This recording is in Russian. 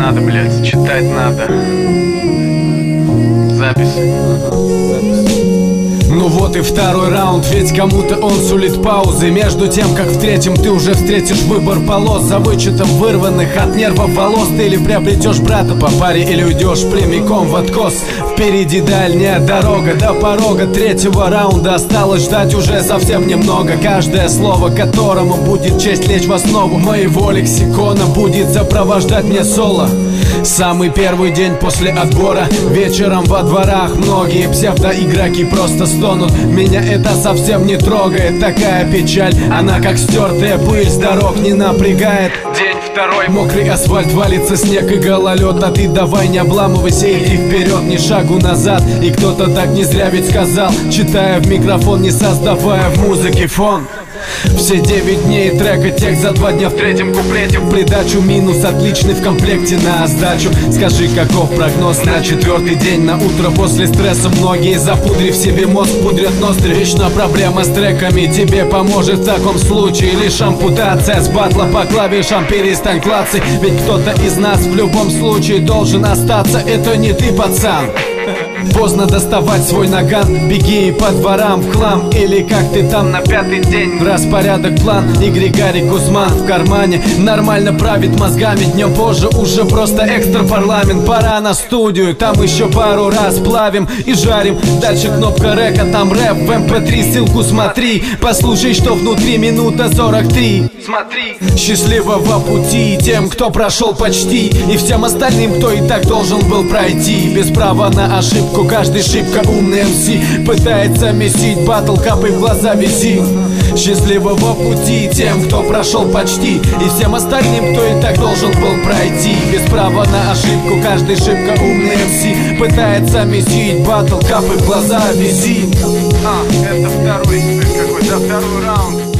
надо, блядь, читать надо. Запись. Ну вот и второй раунд, ведь кому-то он сулит паузы. Между тем, как в третьем ты уже встретишь выбор полос, за вычетом вырванных от нервов волос. Ты или приобретешь брата по паре, или уйдешь прямиком в откос. Впереди дальняя дорога, до порога третьего раунда осталось ждать уже совсем немного. Каждое слово, которому будет честь лечь в основу моего лексикона, будет сопровождать мне соло. Самый первый день после отбора, вечером во дворах многие псевдоигроки просто стонут. Меня это совсем не трогает, такая печаль, она как стертая пыль с дорог не напрягает. День второй. Мокрый асфальт, валится снег и гололед, а ты давай не обламывайся, иди вперед, ни шагу назад. И кто-то так не зря ведь сказал, читая в микрофон, не создавая в музыке фон. Все 9 дней трека, текст за 2 дня в третьем куплете. В придачу минус отличный в комплекте на сдачу. Скажи, каков прогноз на четвертый день? На утро после стресса многие, запудрив себе мозг, пудрят ноздри. Вечно проблема с треками, тебе поможет в таком случае лишь ампутация с батла по клавишам, перестань клацать. Ведь кто-то из нас в любом случае должен остаться, это не ты, пацан. Поздно доставать свой наган, беги по дворам в хлам. Или как ты там на пятый день, распорядок план. И Григорий Гузман в кармане нормально правит мозгами. Днем позже уже просто экстра парламент. Пора на студию, там еще пару раз плавим и жарим. Дальше кнопка река, там рэп в mp3, ссылку смотри. Послушай, что внутри, минута 43. Смотри. Счастливого пути тем, кто прошел почти, и всем остальным, кто и так должен был пройти. Без права на ошибку, каждый шибко умный МС пытается месить батл, капай в глаза вези. Счастливого пути тем, кто прошел почти, и всем остальным, кто и так должен был пройти. Без права на ошибку, каждый шибко умный МС пытается месить батл, капай в глаза вези. Это второй, какой-то второй раунд.